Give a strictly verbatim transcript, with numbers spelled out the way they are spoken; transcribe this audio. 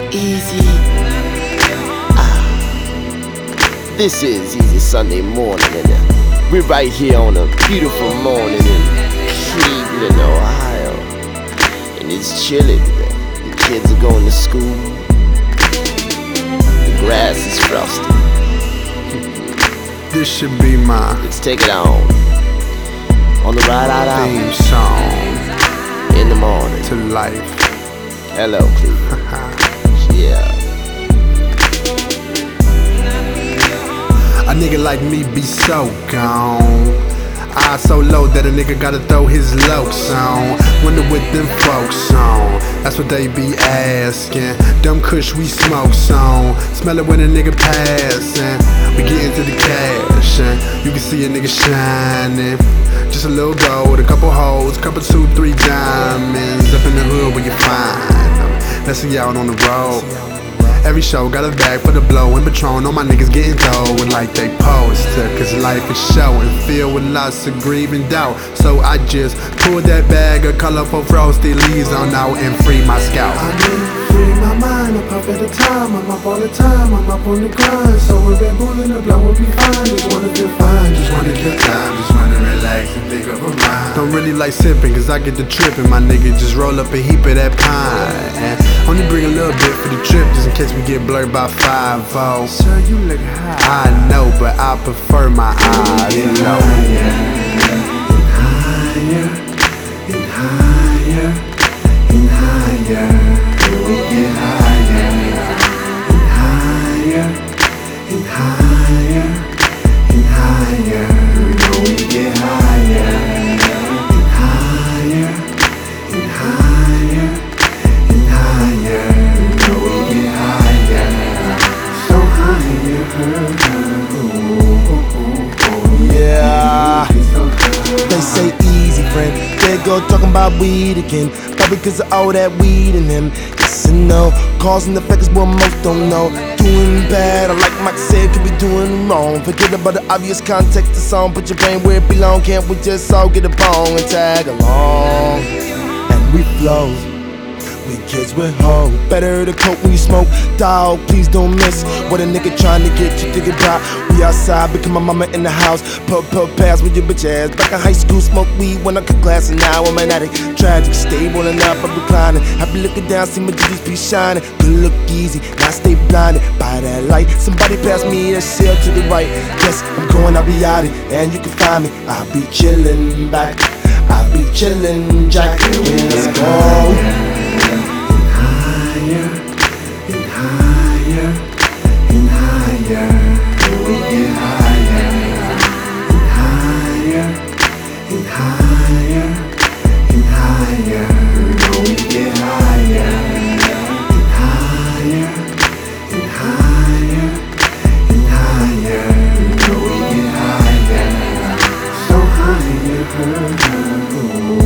Easy. Ah. This is Easy Sunday morning, and uh, we're right here on a beautiful morning in Cleveland, Ohio. And it's chilly. The kids are going to school. The grass is frosty. This should be my Let's take it on. On the ride out out theme song in the morning. to life. Hello, Cleveland. Yeah. A nigga like me be so gone. Eyes so low that a nigga gotta throw his lokes on. Wonder what them folks on. That's what they be asking. Dumb kush we smoke on. Smell it when a nigga passing. We get into the cash and you can see a nigga shining. Just a little gold, a couple hoes, couple two, three diamonds. Up in the hood where you find them. Let's see out on the road. Every show got a bag for the blow and Patron. All my niggas getting dough and like they poster. Cause life is showing, filled with lots of grieving doubt. So I just pulled that bag of colorful frosty leaves on out and free my scalp. I need to free my mind, I'm up at the time, I'm up all the time, I'm up on the grind. So a Red Bull in the blow will be fine, just wanna feel fine, just wanna kill time, just wanna relax and think of a mind. Don't really like sipping cause I get the tripping, my nigga. Just roll up a heap of that pine and only bring a little bit for the trip, just in case we get blurred by five oh. Sir, you look high. I know, but I prefer my eyes low. And higher, and higher, and higher, and we get higher, and higher, and higher, and higher, you know we get higher, and higher, and higher, and higher, you know we get higher, so higher. Yeah, they say easy, friend. They go talking about weed again. Probably cause of all that weed in them. Yes and no, cause and effect is what most don't know. Doing bad, or like Mike said, could be doing wrong. Forget about the obvious context of the song. Put your brain where it belong. Can't we just all get a bong and tag along? And we flow. We kids with hope. Better to cope when you smoke. Dog, please don't miss what a nigga trying to get you thinking about. We outside, become my mama in the house. Put, put pass with your bitch ass. Back in high school, smoke weed when I could class. And now I'm an addict. Tragic, stable and up, I'm reclining. I be looking down, see my G's be shining. Good look easy, now stay blinded by that light. Somebody pass me that shell to the right. Yes, I'm going, I'll be out it, and you can find me. I'll be chillin' back. I'll be chillin', Jack. Yeah, let's go. And higher, and higher, and we get higher, and higher, and higher, and higher, you know we get higher, and higher, and higher, and higher, you know we get higher, so higher.